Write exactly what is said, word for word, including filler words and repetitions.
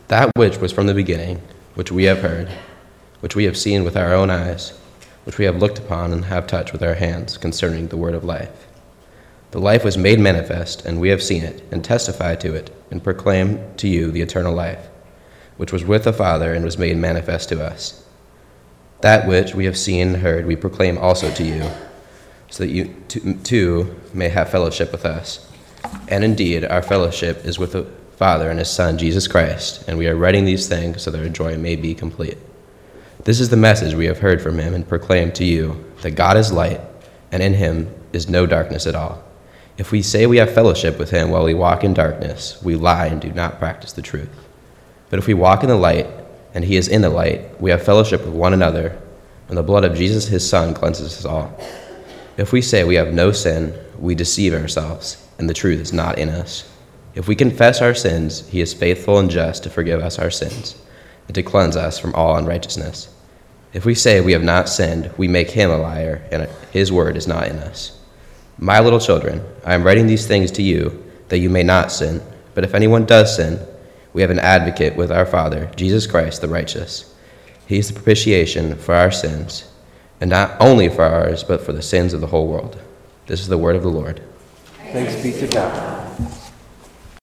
That which was from the beginning, which we have heard, which we have seen with our own eyes, which we have looked upon and have touched with our hands concerning the word of life. The life was made manifest, and we have seen it, and testify to it, and proclaim to you the eternal life, which was with the Father and was made manifest to us. That which we have seen and heard we proclaim also to you, so that you too may have fellowship with us. And indeed, our fellowship is with the Father and his Son, Jesus Christ, and we are writing these things so that our joy may be complete. This is the message we have heard from him and proclaimed to you, that God is light, and in him is no darkness at all. If we say we have fellowship with him while we walk in darkness, we lie and do not practice the truth. But if we walk in the light, and he is in the light, we have fellowship with one another, and the blood of Jesus his Son cleanses us all. If we say we have no sin, we deceive ourselves, and the truth is not in us. If we confess our sins, he is faithful and just to forgive us our sins, and to cleanse us from all unrighteousness. If we say we have not sinned, we make him a liar, and his word is not in us. My little children, I am writing these things to you, that you may not sin. But if anyone does sin, we have an advocate with our Father, Jesus Christ the righteous. He is the propitiation for our sins, and not only for ours, but for the sins of the whole world. This is the word of the Lord. Thanks be to God.